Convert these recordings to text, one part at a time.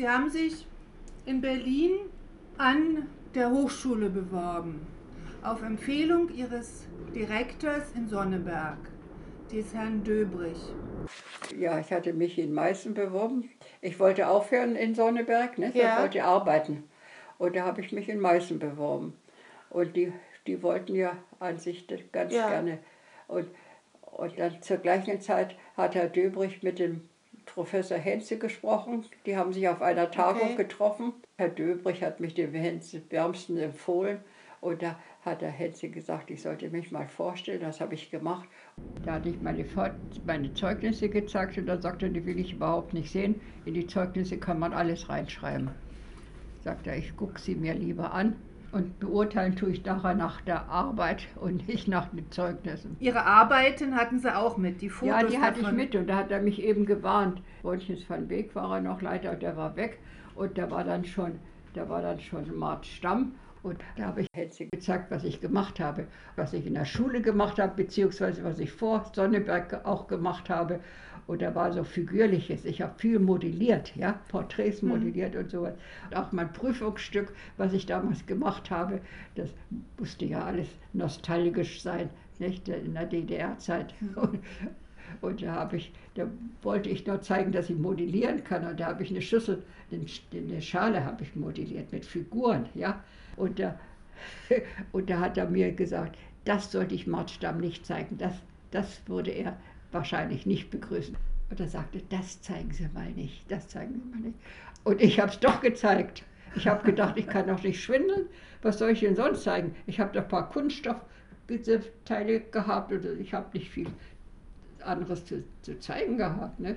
Sie haben sich in Berlin an der Hochschule beworben, auf Empfehlung Ihres Direktors in Sonneberg, des Herrn Döbrich. Ja, ich hatte mich in Meißen beworben. Ich wollte aufhören in Sonneberg, ne? Ja. Ich wollte arbeiten. Und da habe ich mich in Meißen beworben. Und die wollten ja an sich das ganz gerne. Und dann zur gleichen Zeit hat Herr Döbrich mit dem Professor Henze gesprochen. Die haben sich auf einer Tagung getroffen. Herr Döbrich hat mich dem Henze wärmstens empfohlen. Und da hat der Henze gesagt, ich sollte mich mal vorstellen. Das habe ich gemacht. Da hatte ich meine Zeugnisse gezeigt und dann sagte er, die will ich überhaupt nicht sehen. In die Zeugnisse kann man alles reinschreiben. Sagt er, ich gucke sie mir lieber an. Und beurteilen tue ich nachher nach der Arbeit und nicht nach den Zeugnissen. Ihre Arbeiten hatten Sie auch mit, die Fotos? Ja, die hatte ich davon? mit und da hat er mich eben gewarnt. Woltjes van Beek war er noch Leiter und der war weg. Und da war dann schon Mart Stamm. Und da habe ich Henze gezeigt, was ich gemacht habe. Was ich in der Schule gemacht habe, beziehungsweise was ich vor Sonneberg auch gemacht habe. Und da war so Figürliches. Ich habe viel modelliert, ja, Porträts modelliert und sowas. Und auch mein Prüfungsstück, was ich damals gemacht habe, das musste ja alles nostalgisch sein, nicht, in der DDR-Zeit. Und da wollte ich nur zeigen, dass ich modellieren kann. Und da habe ich eine Schüssel, eine Schale habe ich modelliert mit Figuren, ja. Und da hat er mir gesagt, das sollte ich Mart Stamm nicht zeigen. Das würde er wahrscheinlich nicht begrüßen. Und er sagte, das zeigen Sie mal nicht, das zeigen Sie mal nicht. Und ich habe es doch gezeigt. Ich habe gedacht, ich kann doch nicht schwindeln. Was soll ich denn sonst zeigen? Ich habe da ein paar Kunststoffteile gehabt und ich habe nicht viel anderes zu zeigen gehabt. Ne?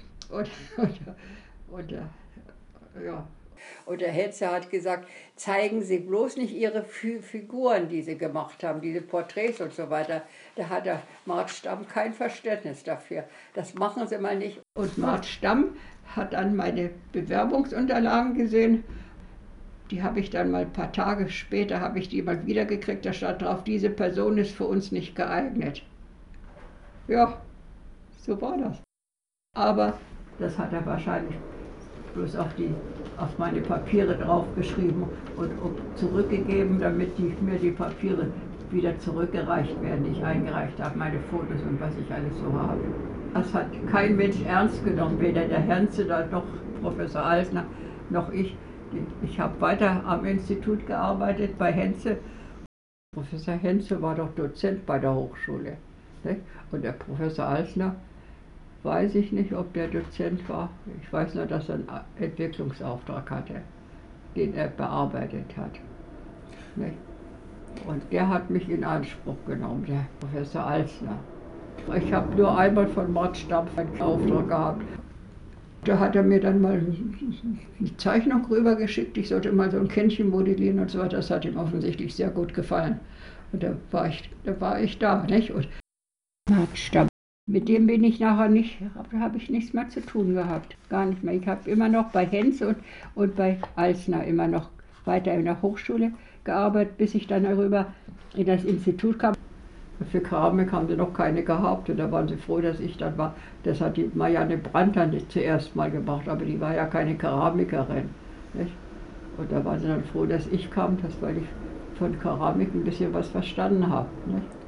Und der Henze hat gesagt, zeigen Sie bloß nicht Ihre Figuren, die Sie gemacht haben, diese Porträts und so weiter. Da hat der Mart Stamm kein Verständnis dafür. Das machen Sie mal nicht. Und Mart Stamm hat dann meine Bewerbungsunterlagen gesehen. Die habe ich dann mal ein paar Tage später, habe ich die mal wiedergekriegt. Da stand drauf, diese Person ist für uns nicht geeignet. Ja, so war das. Aber das hat er wahrscheinlich bloß auf meine Papiere draufgeschrieben und zurückgegeben, damit mir die Papiere wieder zurückgereicht werden, die ich eingereicht habe, meine Fotos und was ich alles so habe. Das hat kein Mensch ernst genommen, weder der Henze, noch Professor Alsner, noch ich. Ich habe weiter am Institut gearbeitet bei Henze. Professor Henze war doch Dozent bei der Hochschule. Nicht? Und der Professor Alsner, weiß ich nicht, ob der Dozent war. Ich weiß nur, dass er einen Entwicklungsauftrag hatte, den er bearbeitet hat. Nicht? Und der hat mich in Anspruch genommen, der Professor Alsner. Ich habe nur einmal von Mart Stamm einen Auftrag gehabt. Da hat er mir dann mal eine Zeichnung rübergeschickt, ich sollte mal so ein Kännchen modellieren und so weiter. Das hat ihm offensichtlich sehr gut gefallen. Und da war ich da, nicht? Und Mart Stamm. Mit dem bin ich nachher nicht, da habe ich nichts mehr zu tun gehabt, gar nicht mehr. Ich habe immer noch bei Henze und bei Alsner immer noch weiter in der Hochschule gearbeitet, bis ich dann darüber in das Institut kam. Für Keramik haben sie noch keine gehabt und da waren sie froh, dass ich dann war. Das hat die Marianne Brandt dann zuerst mal gemacht, aber die war ja keine Keramikerin. Nicht? Und da waren sie dann froh, dass ich kam, weil ich von Keramik ein bisschen was verstanden habe. Nicht?